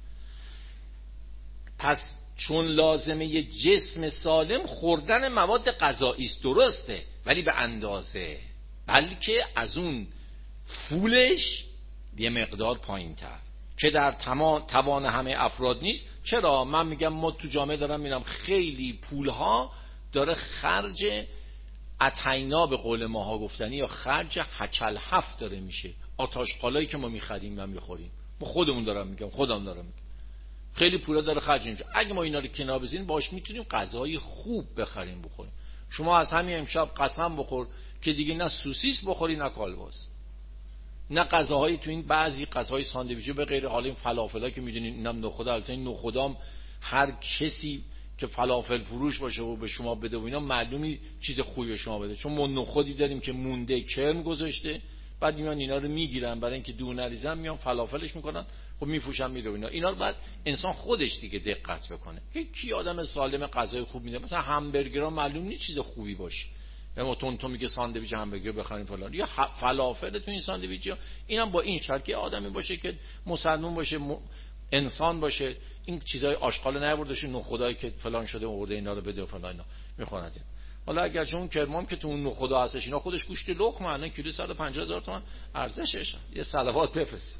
پس چون لازمه یه جسم سالم خوردن مواد غذایی است، درسته، ولی به اندازه، بلکه از اون فولش یه مقدار پایین تر که در توان همه افراد نیست. چرا؟ من میگم ما تو جامعه دارم میرم خیلی پولها داره خرج اتینا به قول ماها گفتنی یا خرج هچل هفت داره میشه. آتاشقالایی که ما میخریم و میخوریم، ما خودمون دارم میگم، خودم دارم میگم، خیلی پولا داره خرج میشه. اگه ما اینا رو کنار بزنیم باش میتونیم غذای خوب بخریم بخوریم. شما از همین امشب قسم بخور که دیگه نه سوسیس بخوری نه کالباس، نه غذاهای تو این بعضی غذاهای ساندویچی به غیر حال این فلافلا که میدونین اینم نخودا. البته این نخودام هر کسی که فلافل فروش باشه و به شما بده و اینا معلومی چیز خوبی به شما بده، چون ما نخودی داریم که مونده کرم گذاشته، بعد میان اینا رو میگیرن برای اینکه دور نریزن، میان فلافلش میکنن، خب میفروشن میره اینا. اینا رو بعد انسان خودش دیگه دقت بکنه که کی آدم سالم غذای خوب میده. مثلا همبرگرها معلوم نیست چیز خوبی باشه، ما تون تو میگه ساندویچ همبرگر بخریم فلان، یا فلافل تو این ساندویچ، اینم با این شرط که آدمی باشه که مسلمان باشه، م... انسان باشه، این چیزای آشغال نبردشه، نخودایی که فلان شده آورده اینا رو بده و فلان اینا میخورن. حالا اگر چون کرمام که تو اون نخودا هستش، اینا خودش گوشت لقمه الان کیلو صد و پنجاه هزار تومان ارزشش. یه صلوات بفرست.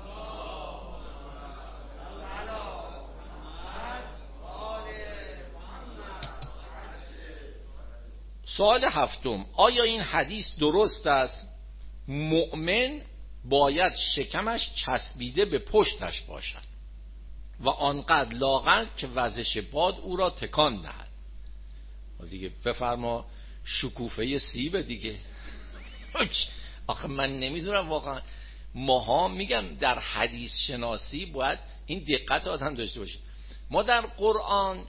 سوال هفتم، آیا این حدیث درست است مؤمن باید شکمش چسبیده به پشتش باشد و آنقدر لاغر که وزش باد او را تکان دهد؟ دیگه بفرما شکوفه سیب دیگه. آخه من نمیدونم واقعا، ماها میگم در حدیث شناسی باید این دقت آدم داشته باشه. ما در قرآن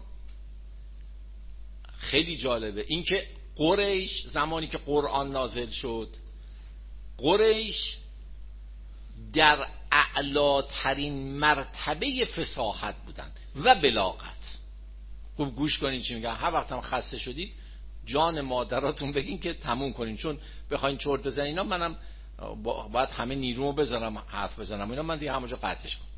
خیلی جالبه این که قریش زمانی که قرآن نازل شد، قریش در اعلاترین مرتبه فصاحت بودن و بلاغت. خوب گوش کنین چی میگم. هر وقت هم خسته شدید جان مادراتون بگین که تموم کنین، چون بخواین چرت بزنین اینا منم باید همه نیرومو بذارم حرف بزنم اینا، من دیگه همونجا قطعش کنم.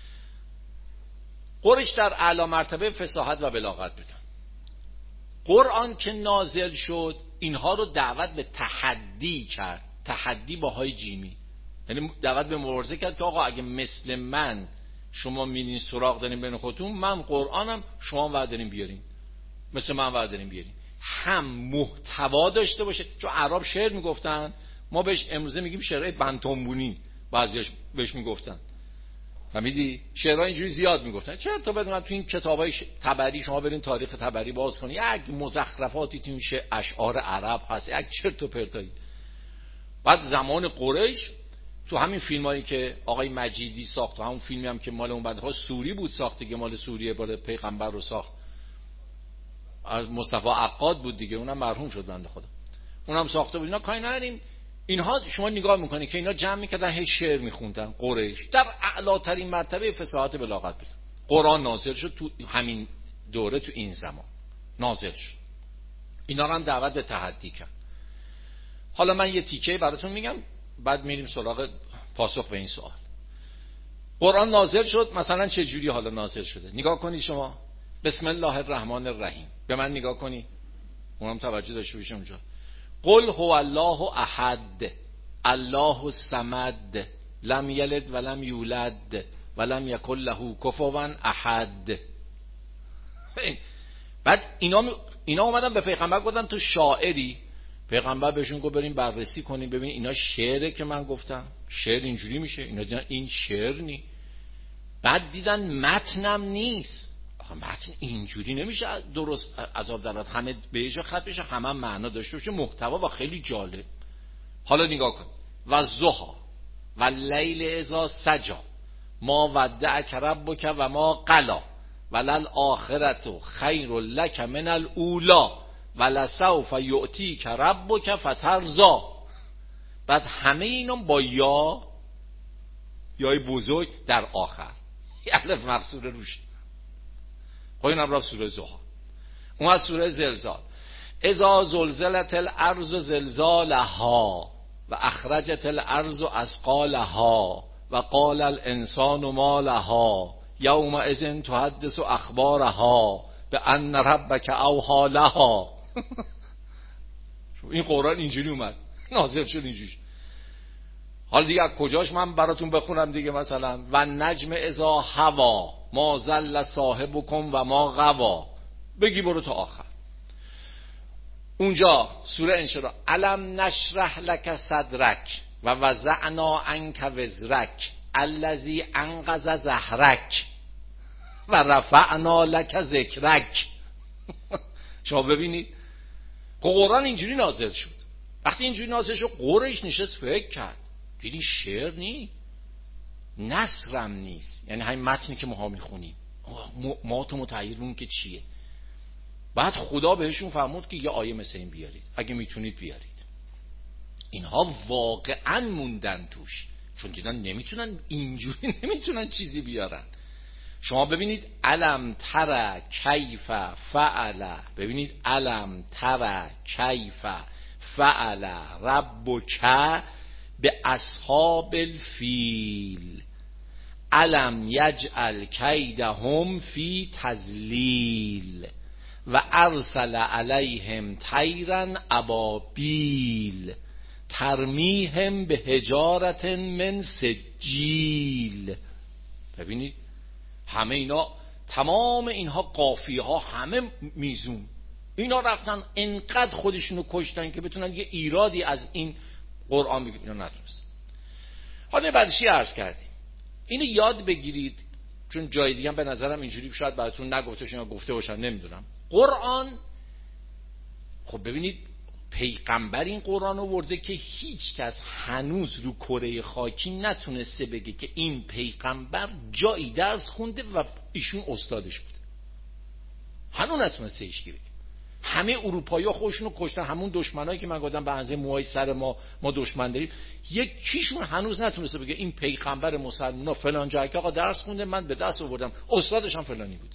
قریش در اعلی مرتبه فصاحت و بلاغت بودن. قرآن که نازل شد اینها رو دعوت به تحدی کرد، تحدی با های جیمی، یعنی دعوت به مبارزه کرد که آقا اگه مثل من شما میرین سراغ دارین بین خودتون، من قرآنم، شما وعده دارین بیارین، مثل من وعده دارین بیارین. هم محتوا داشته باشه، چون عرب شعر میگفتن، ما بهش امروزه میگیم شعرهای بنتونبونی، بعضیاش بهش میگفتن، فهمیدی؟ شعرها اینجوری زیاد میگفتن. چرا تا بدونم تو این کتابای تبری شما برین تاریخ تبری باز کنید، یک مزخرفاتی تو این اشعار عرب هست، یک چرت و پرتایی. بعد زمان قریش تو همین فیلمایی که آقای مجیدی ساخت، تو همون فیلمی هم که مال اون بنده ها سوری بود ساخت دیگه، مال سوریه، مال پیغمبر رو ساخت، از مصطفی عقاد بود دیگه، اونم مرحوم شد بنده خدا، اونم ساخته بود. اینا کاری نداریم. اینها شما نگاه میکنی که اینا جمع میکردن هی شعر میخوندن. قریش در اعلاترین مرتبه فصاحت بلاغت بود. قرآن نازل شد تو همین دوره، تو این زمان نازل شد. اینا رو هم دعوت به تحدی کرد. حالا من یه تیکه براتون میگم، بعد میریم سراغ پاسخ به این سوال. قرآن نازل شد مثلا چه جوری حالا نازل شده؟ نگاه کنید شما، بسم الله الرحمن الرحیم، به من نگاه کنید، اونم توجه داشته باشید اونجا. قل هو الله احد الله الصمد لم یلد ولم یولد ولم یکن له کفوا احد. بعد اینا اینا اومدن به پیغمبر گفتن تو شاعری. پیغمبر بهشون گفت بریم بررسی کنیم ببین اینا شعره که من گفتم، شعر اینجوری میشه. اینا دیدن این شعر نی. بعد دیدن متنم نیست. آخه متن اینجوری نمیشه درست عذاب درات، همه به جا خط بشه، همه معنا داشته باشه، محتوا و خیلی جالب. حالا نگاه کن. و ضحی و اللیل اذا سجی ما ودعک ربک و ما قلی وللآخرة خیر لک من الاولی ولسوف یؤتیک ربک فترضی. بعد همه اینا با یا یای بزرگ در آخر، الف مقصوره روش. خب اینم رفت سوره ضحی. اون از سوره زلزال، اذا زلزلت الارض زلزالها و اخرجت الارض اثقالها و قال الانسان ما لها یومئذ تحدث اخبارها بان ربک اوحی لها. این قرآن اینجوری اومد، نازل شد اینجوری. حالا دیگه از کجاش من براتون بخونم دیگه؟ مثلا و نجم اذا هوا ما ضل صاحبکم و ما غوا، بگی برو تا آخر. اونجا سوره انشراح، الم نشرح لک صدرک و وضعنا عنک وزرک الذی انقض ظهرک و رفعنا لک ذکرک. شما ببینید قرآن اینجوری نازل شد. وقتی اینجوری نازل شد قریش نشست فکر کرد، دیدی شعر نی، نثرم نیست، یعنی همین متنی که ما میخونیم ما تو متعیرون که چیه. بعد خدا بهشون فرمود که یه آیه مثل این بیارید، اگه میتونید بیارید. اینها واقعا موندن توش، چون دیدن نمیتونن اینجوری، نمیتونن چیزی بیارن. شما ببینید الم تر کیف فعل، ببینید الم تر کیف فعل ربک به اصحاب الفیل الم یجعل کیدهم فی تضلیل و ارسل علیهم طیرا ابابیل ترمیهم به حجارت من سجیل. ببینید همه اینا، تمام اینها قافیه ها همه میزون، اینا رفتن انقدر خودشونو کشتن که بتونن یه ایرادی از این قرآن بگید. اینا نتونست. حالا بعدشی عرض کردیم اینو یاد بگیرید، چون جای دیگه هم به نظرم اینجوری شاید براتون نگفته باشن یا گفته باشن، نمیدونم. قرآن، خب ببینید پیغمبر این قرآن آورده که هیچ کس هنوز رو کره خاکی نتونسته بگه که این پیغمبر جایی درس خونده و ایشون استادش بود. هنوز نتونسته هیچکی بگه. همه اروپایی‌ها خودشونو کشتن، همون دشمنایی که من گفتم به اندازه موهای سر ما ما دشمن داریم، یکیشون هنوز نتونسته بگه این پیغمبر مسلمونا فلان جایی که آقا درس خونده من به دست آوردم استادش هم فلانی بود.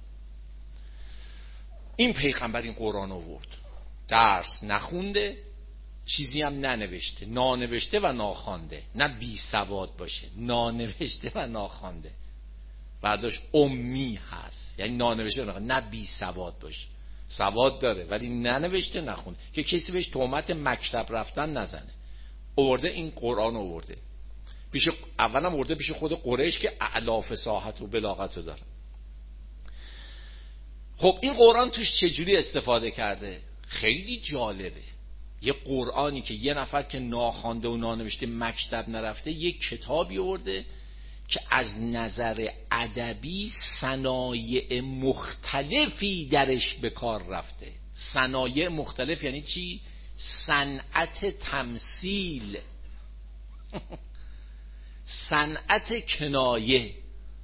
این پیغمبر این قرآن آورد، درس نخونده، چیزی هم ننوشته، نانوشته و ناخوانده، نه بی سواد باشه، نانوشته و ناخوانده. بعدش امی هست، یعنی نانوشته و نه بی سواد باشه، سواد داره ولی ننوشته نخونده، که کسی بهش تهمت مکتب رفتن نزنه. آورده این قرآن آورده. پیش اولا ورده پیش خود قریش که اعلی فصاحت و بلاغت رو داره. خب این قرآن توش چجوری استفاده کرده؟ خیلی جالبه. یه قرآنی که یه نفر که ناخوانده و نانوشته مکتب نرفته یک کتابی آورده که از نظر ادبی صنایع مختلفی درش به کار رفته. صنایع مختلف یعنی چی؟ صنعت تمثیل، صنعت کنایه،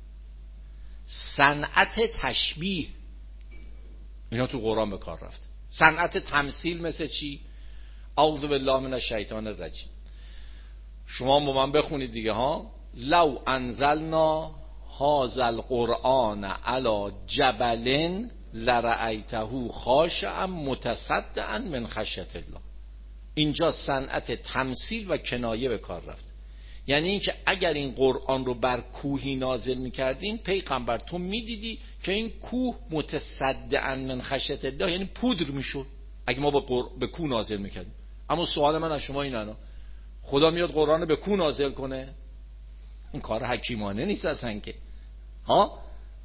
صنعت تشبیه، اینا تو قرآن به کار رفته. صنعت تمثیل مثل چی؟ اعوذ بالله من الشیطان الرجیم. شما با من بخونید دیگه ها. لو انزلنا هذا القرآن علی جبل لرأیته خاشعا متصدعا من خشیة الله. اینجا صنعت تمثیل و کنایه به کار رفت. یعنی اینکه اگر این قرآن رو بر کوهی نازل می‌کردیم، پیغمبر تو می‌دیدی که این کوه متصدعا من خشیة الله یعنی پودر میشد اگه ما به کوه نازل می‌کردیم. اما سوال من از شما اینه، خدا میاد قرآن رو به کوه نازل کنه؟ این کار حکیمانه نیست اصلا که. ها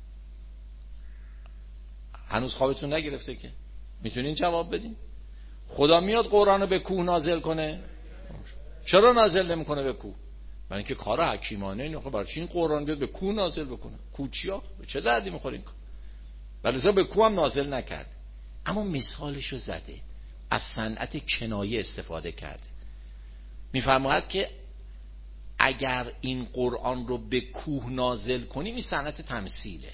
هنوز خوابتون نگرفته که میتونین جواب بدین؟ خدا میاد قرآن رو به کوه نازل کنه؟ چرا نازل نمیکنه به کوه؟ برای اینکه کار حکیمانه اینه. خب برای چی این قرآن بیاد به کوه نازل بکنه؟ کوه چیا؟ به چه دردی میخوره این کار؟ ولی به کوه هم نازل نکرد. اما مثالشو زده، از صنعت کنایه استفاده کرده. میفرماید که اگر این قرآن رو به کوه نازل کنیم، این صنعت تمثیله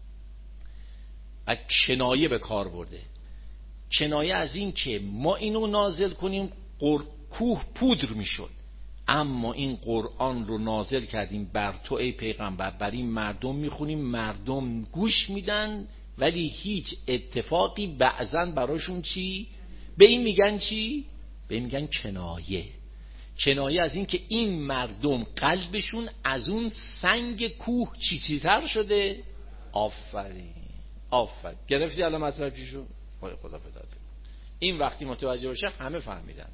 و کنایه به کار برده. کنایه از این که ما اینو نازل کنیم کوه پودر میشد، اما این قرآن رو نازل کردیم بر تو ای پیغمبر، بر این مردم میخونیم، مردم گوش میدن ولی هیچ اتفاقی بعضن براشون چی؟ به این میگن چی؟ به این میگن کنایه. کنایه از این که این مردم قلبشون از اون سنگ کوه چی چی تر شده. آفرین آفرین. گرفتی الان مطلب چی شد؟ خدا خدا پدرت. این وقتی متوجه باشه همه فهمیدن.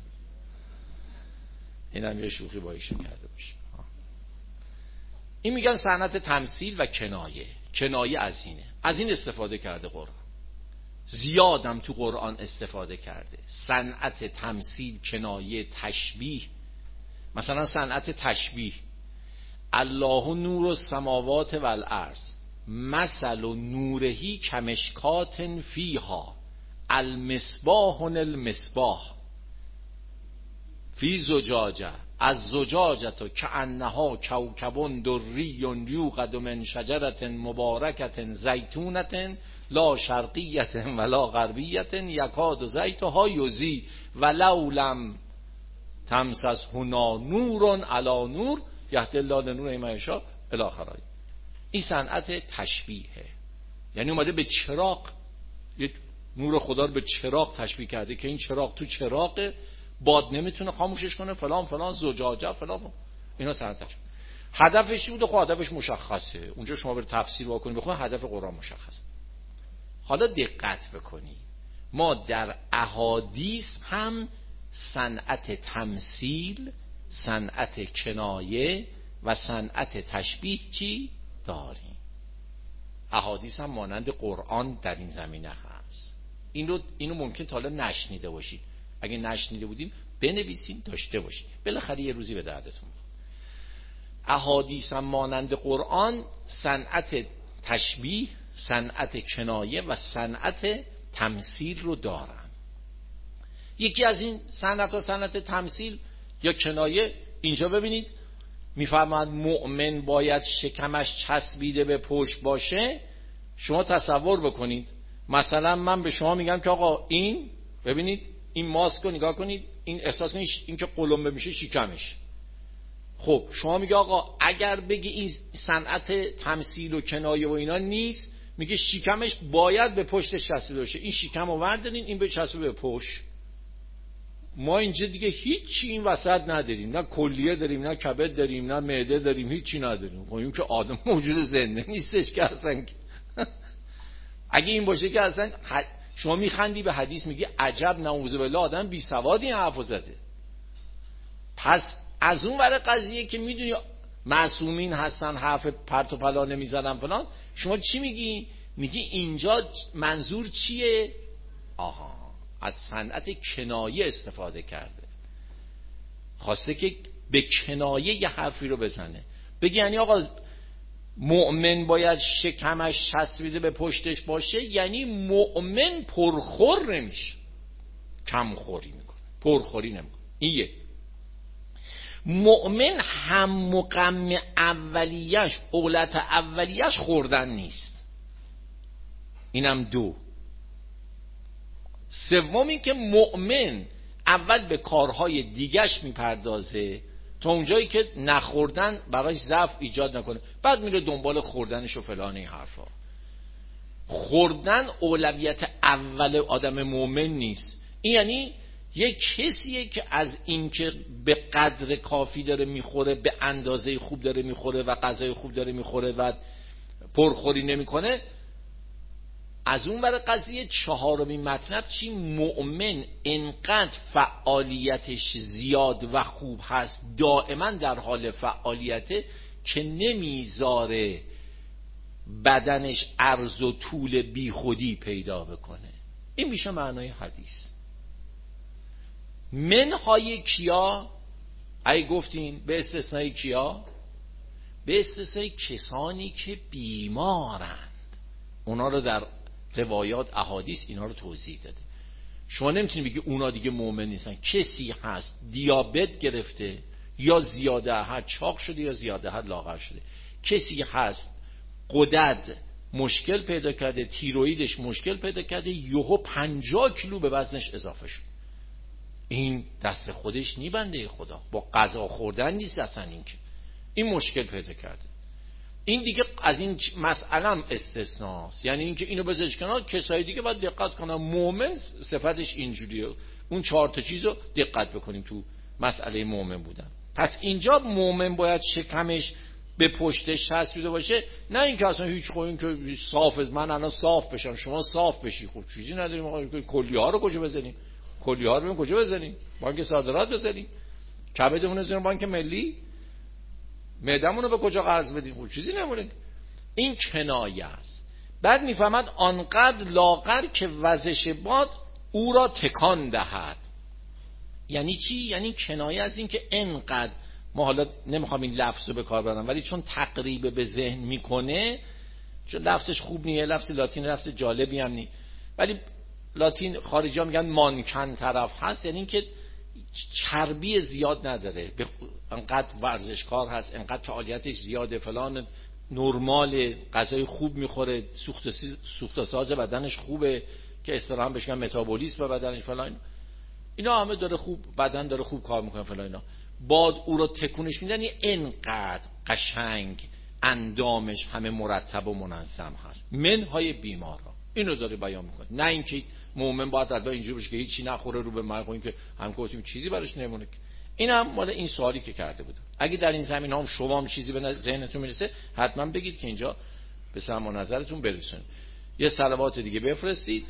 اینم یه شوخی با ایشون کرده باشه. این میگن صنعت تمثیل و کنایه. کنایه از اینه، از این استفاده کرده قرآن. زیادم تو قرآن استفاده کرده. صنعت تمثیل، کنایه، تشبیه. مثلا صنعت تشبیه، الله نور السماوات والارض مثل نورهی کمشکات فیها المصباح المصباح فی زجاجه از زجاجه کأنها کوکب دری یوقد من شجرة مبارکة زیتونة لا شرقیة ولا غربیة یکاد زیتها یضیء ولو لم تمسس هنا نور علی نور یهدی الله لنوره من یشاء الی آخر. این صنعت تشبیهه، یعنی اومده به چراغ، یه نور خدا رو به چراغ تشبیه کرده که این چراغ تو چراغ باد نمیتونه خاموشش کنه، فلان فلان زجاجه فلان. اینا صنعت تشبیه. هدفش بود، خب هدفش مشخصه. اونجا شما برید تفسیر واکنید بخونید، هدف قرآن مشخصه. حالا دقت بکنی، ما در احادیث هم صنعت تمثیل، صنعت کنایه و صنعت تشبیه چی داریم. احادیث هم مانند قرآن در این زمینه هست. اینو اینو ممکن تا حالا نشنیده باشید. اگه نشنیده بودیم بنویسیم داشته باشید، بالاخره یه روزی به دردتون بخوره. احادیث هم مانند قرآن صنعت تشبیه، صنعت کنایه و صنعت تمثیل رو دارن. یکی از این صنعت و صنعت تمثیل یا کنایه، اینجا ببینید میفرماد مؤمن باید شکمش چسبیده به پشت باشه. شما تصور بکنید مثلا من به شما میگم که آقا این ببینید این ماسک رو نگاه کنید، این احساس کنید این که قلمبه میشه شکمش. خب شما میگه آقا اگر بگی این صنعت تمثیل و کنایه و اینا نیست، میگه شکمش باید به پشتش چسبیده باشه. این شکم رو وردارین، این به چسبه به پشت. ما اینجا دیگه هیچی این وسط نداریم، نه کلیه داریم، نه کبد داریم، نه معده داریم، هیچی نداریم. خب این که آدم موجود زنده نیستش که اصلا. اگه این باشه که اصلا شما میخندی به حدیث میگی عجب نعوذ بالله آدم بی سوادی این حرفو زده. پس از اون ور قضیه که میدونی معصومین هستن، حرف پرت و پلا نمیزنن فلان. شما چی میگی؟ میگی اینجا منظور چیه؟ آها، از صنعت کنایه استفاده کرده، خواسته که به کنایه یه حرفی رو بزنه. بگی یعنی آقا مؤمن باید شکمش چسبیده به پشتش باشه، یعنی مؤمن پرخور نمیشه، کمخوری میکنه، پرخوری نمیکنه. این یک. مؤمن هم مقام اولیش، اولت اولیش خوردن نیست. اینم دو. سومی که مؤمن اول به کارهای دیگش میپردازه تا اونجایی که نخوردن براش ضعف ایجاد نکنه، بعد میره دنبال خوردنش و فلان این حرفا. خوردن اولویت اول آدم مؤمن نیست. این یعنی یک کسیه که از این که به قدر کافی داره میخوره، به اندازه خوب داره میخوره و غذای خوب داره میخوره و پرخوری نمیکنه، از اون برای قضیه چهارمین مطلب چی؟ مؤمن انقدر فعالیتش زیاد و خوب هست، دائما در حال فعالیته، که نمیذاره بدنش عرض و طول بی خودی پیدا بکنه. این میشه معنای حدیث. منهای کیا؟ ای گفتین به استثنای کیا؟ به استثنای کسانی که بیمارند. اونا رو در روایات احادیث اینا رو توضیح داده. شما نمیتونید بگی اونا دیگه مؤمن نیستن. کسی هست دیابت گرفته، یا زیاده حد چاق شده یا زیاده حد لاغر شده. کسی هست غدد مشکل پیدا کرده، تیرویدش مشکل پیدا کرده، یهو پنجاه کیلو به وزنش اضافه شد. این دست خودش نی بنده خدا، با غذا خوردن نیست اصلا. این که این مشکل پیدا کرده، این دیگه از این مسئله استثناست. یعنی اینکه اینو بذارش کنار، کسای دیگه باید دقت کنن. مؤمن صفتش اینجوریه، اون چهار تا چیزو دقت بکنیم تو مسئله مؤمن بودن. پس اینجا مؤمن باید شکمش به پشتش چسبیده باشه، نه اینکه اصلا هیچ خوین که صاف، من الان صاف بشم شما صاف بشی. خب چیزی نداریم آقا، کلیه ها رو کجا بزنیم؟ کلیه ها رو کجا بزنیم؟ بانک صادرات بزنیم؟ کبدمون رو بزنیم بانک ملی؟ معدمون رو به کجا قرض بدیم؟ خب چیزی نمونه. این کنایه است. بعد میفهمد آنقدر لاغر که وزش باد او را تکان دهد. یعنی چی؟ یعنی کنایه از این که انقدر، ما حالا نمیخوام این لفظ رو به کار برم، ولی چون تقریب به ذهن میکنه، چون لفظش خوب نیه، لفظ لاتین لفظ جالبی هم نی، ولی لاتین خارجی ها میگن مانکن طرف هست، یعنی این که چربی زیاد نداره، انقدر ورزشکار هست، انقدر فعالیتش زیاده، فلان، نرمال، غذای خوب میخوره، سوخت سوخت ساز بدنش خوبه که اصطلاحاً بهش میگن متابولیسم بدنش فلان، اینا همه داره خوب، بدن داره خوب کار میکنه فلان. اینا باد او رو تکونش میدن، یعنی انقدر قشنگ اندامش همه مرتب و منظم هست. منهای بیمارا اینو داره بیان میکنه. نه اینکه مؤمن باید حتما اینجوری باشه که هیچی نخوره رو به مرگ، که هم گفتیم چیزی براش نمونه. این هم مال این سوالی که کرده بودم. اگه در این زمین هم شما هم چیزی به ذهنتون میرسه حتما بگید که اینجا به سمع و نظرتون برسونه. یه صلوات دیگه بفرستید.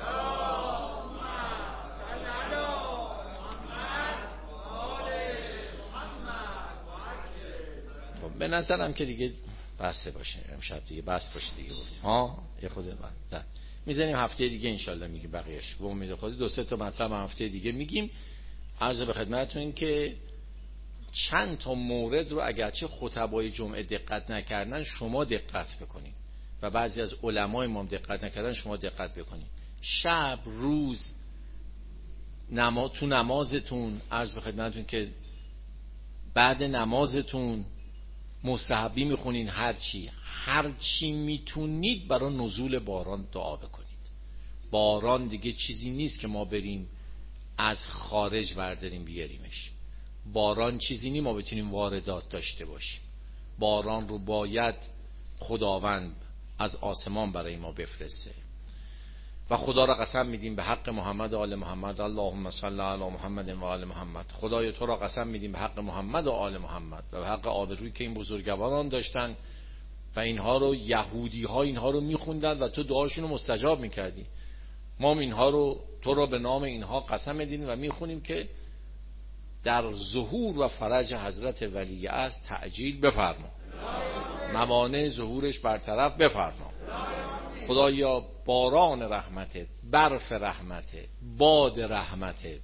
به نظرم که دیگه بسته باشه، امشب دیگه بس باشه دیگه گفتیم ها. یه خود بعد میذاریم هفته دیگه انشالله میگیم بقیه‌اش. به امید خدا دو سه تا مطلب هفته دیگه میگیم. عرض به خدمتتون که چند تا مورد رو اگرچه خطبای جمعه دقت نکردن شما دقت بکنید و بعضی از علمای ما دقت نکردن شما دقت بکنید. شب روز نماز، تو نمازتون عرض به خدمتتون که بعد نمازتون مستحبی میخونین، هرچی هرچی میتونید برای نزول باران دعا بکنید. باران دیگه چیزی نیست که ما بریم از خارج برداریم بیاریمش. باران چیزی نیست ما بتونیم واردات داشته باشیم. باران رو باید خداوند از آسمان برای ما بفرسته و خدا را قسم میدیم به حق محمد و آل محمد، اللهم صل علی محمد و آل محمد. خدای تو را قسم میدیم به حق محمد و آل محمد و به حق آبرویی که این بزرگواران داشتن و اینها رو یهودی ها اینها رو میخوندن و تو دعاشون رو مستجاب میکردی. ما اینها رو تو را به نام اینها قسم میدیم و میخونیم که در ظهور و فرج حضرت ولی است تعجیل بفرما، موانع ظهورش برطرف بفرما. خدایا باران رحمتت، برف رحمتت، باد رحمتت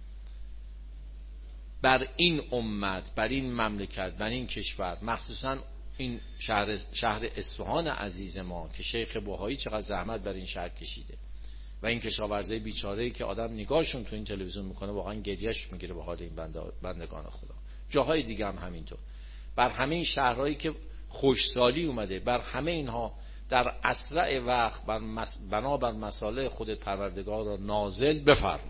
بر این امت، بر این مملکت، بر این کشور، مخصوصا این شهر شهر اصفهان عزیز ما که شیخ بهایی چقدر زحمت بر این شهر کشیده و این کشاورزای بیچاره‌ای که آدم نگاهشون تو این تلویزیون میکنه واقعا گریهش میگیره به حال این بندگان خدا. جاهای دیگه هم همینطور، بر همه این شهرهایی که خوشسالی اومده، بر همه اینها در اسرع وقت بر مس... بنابر مصالح خودت پروردگار را نازل بفرما.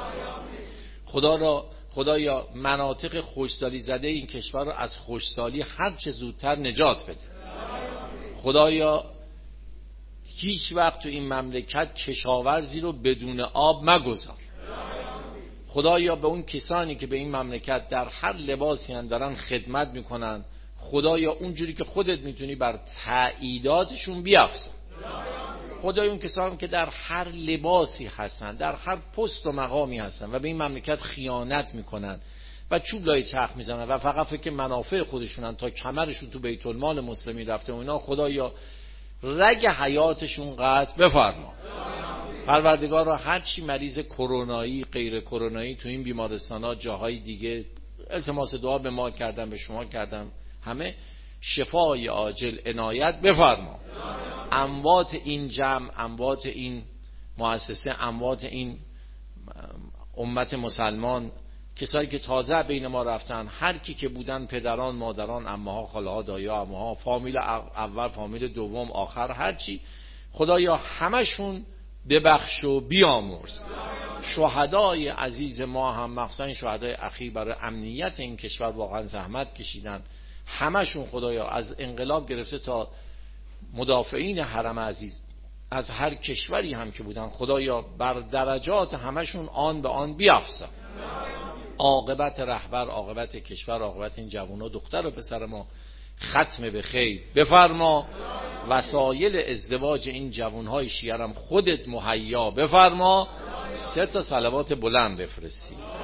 خدا را خدایا مناطق خوشسالی زده این کشور را از خوشسالی هر چه زودتر نجات بده. خدایا هیچ وقت تو این مملکت کشاورزی رو بدون آب مگذار. خدایا به اون کسانی که به این مملکت در هر لباسی هم دارن خدمت میکنن، خدایا اونجوری که خودت میتونی بر تأییداتشون بیافزن. خدایا اون کسانی که در هر لباسی هستن، در هر پست و مقامی هستن و به این مملکت خیانت میکنن و چوب لای چرخ میزنن و فقط فکر منافع خودشونن تا کمرشون تو بیت المال مسلمین رفته و اینا، خدایا رگ حیاتشون قطع بفرما. پروردگار را هر چی مریض کرونایی، غیر کرونایی تو این بیمارستانات، جاهای دیگه التماس دعا به ما کردن، به شما کردن، همه شفای عاجل عنایت بفرما. اموات این جمع، اموات این مؤسسه، اموات این امت مسلمان، کسایی که تازه بین ما رفتن، هر کی که بودن، پدران، مادران، عمه‌ها، خاله‌ها، دایه‌ها، عموها، فامیل اول، فامیل دوم، آخر، هر چی، خدایا همشون ببخش و بیامرز. شهدای عزیز ما هم، مخصوصا شهدای اخیر برای امنیت این کشور واقعا زحمت کشیدن، همشون خدایا از انقلاب گرفته تا مدافعین حرم عزیز از هر کشوری هم که بودن، خدایا بر درجات همشون آن به آن بیافزا. عاقبت رهبر، عاقبت کشور، عاقبت این جوان و دختر و پسر ما ختم به خیر بفرما. وسایل ازدواج این جوانهای شیعه هم خودت مهیا بفرما. سه تا صلوات بلند بفرستی.